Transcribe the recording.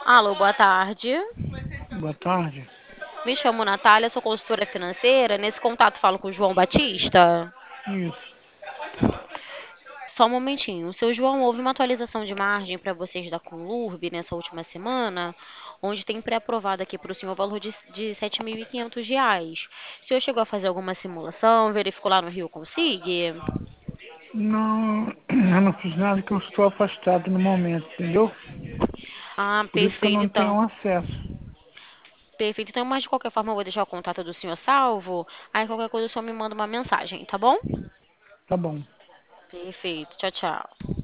Alô, boa tarde. Boa tarde. Me chamo Natália, sou consultora financeira. Nesse contato falo com o João Batista. Isso. Só um momentinho. Seu João, houve uma atualização de margem para vocês da Conlurb nessa última semana, onde tem pré-aprovado aqui para o senhor o valor de R$ 7.500. O senhor chegou a fazer alguma simulação, verificou lá no Rio Consig? Não, eu não fiz nada que eu estou afastado no momento, entendeu? Ah, Por isso que eu perfeito, não tenho então. acesso. Perfeito. Então, mas de qualquer forma, eu vou deixar o contato do senhor salvo. Aí, qualquer coisa, o senhor me manda uma mensagem, tá bom? Tá bom. Perfeito. Tchau, tchau.